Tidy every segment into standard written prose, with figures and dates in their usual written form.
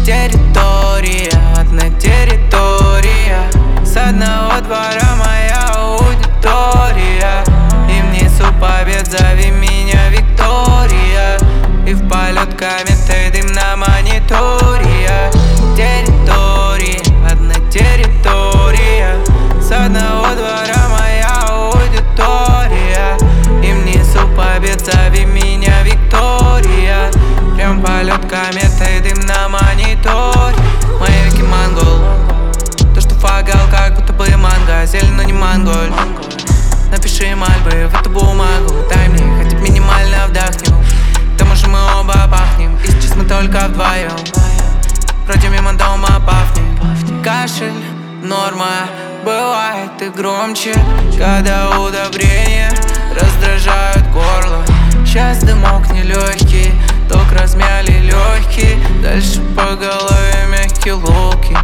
Территория, одна территория. С одного двора моя аудитория. И в несу побед, зови меня Виктория. И в полет кометы дым на мониторе. Территория, одна территория. С одного двора моя аудитория. И в несу побед, зови меня Виктория. Прям полет кометы дым на мониторе. Мои веки монгол. То, что фагал, как будто бы манго. Зелень, но не монголь. Напиши мольбы в эту бумагу. Дай мне хоть минимально вдохнем. К тому же мы оба пахнем. И сейчас мы только вдвоем. Вроде мимо дома пахнет. Кашель, норма. Бывает и громче, когда удобрения раздражают горло. Сейчас дымок нелегкий, ток размяли легкие. Дальше по голове мягкие луки.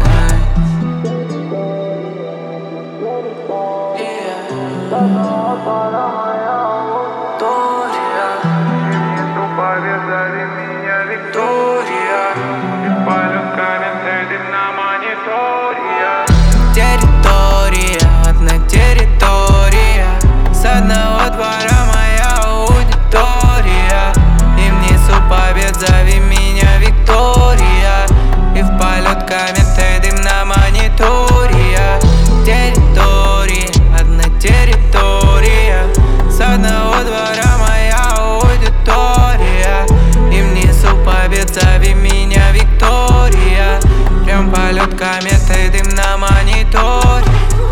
Территория, одна территория. С одного двора моя аудитория. И в несу побед, зови меня Виктория. И в полет кометы дым на мониторе. Территория, одна территория. С одного двора моя аудитория. И в несу побед, зови меня Виктория. Прям полет кометы дым на мониторе.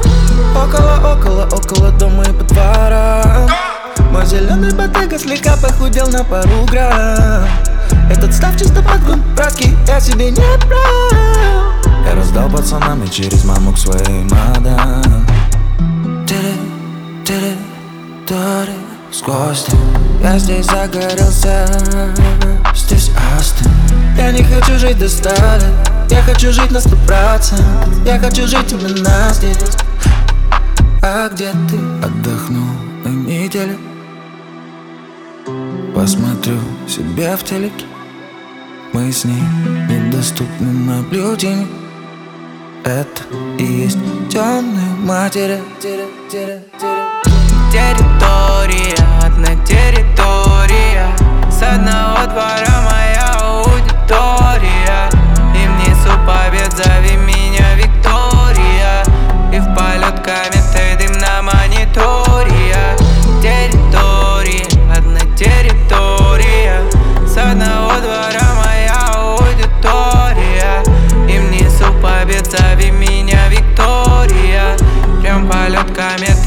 Около дома и по дворам. Мой зеленый ботега слегка похудел на пару грамм. Этот став чисто подгон, братки, я себе не брал. Я раздал пацанам и через маму к своей мадам. Территория сквозь ты. Я здесь загорелся, здесь остыл. Я не хочу жить до стали, я хочу жить на 100%. Я хочу жить именно здесь. А где ты? Отдохну на неделю. Посмотрю себе в телеке. Мы с ней недоступны наблюдению. Это и есть темная материя. Территория, одна территория. С одного двора моя аудитория. И в несу побед, зови меня Виктория. И в полет кометы дым на мониторе. Территория, одна территория. С одного двора моя аудитория. И в несу побед, зови меня Виктория. Прям полет кометы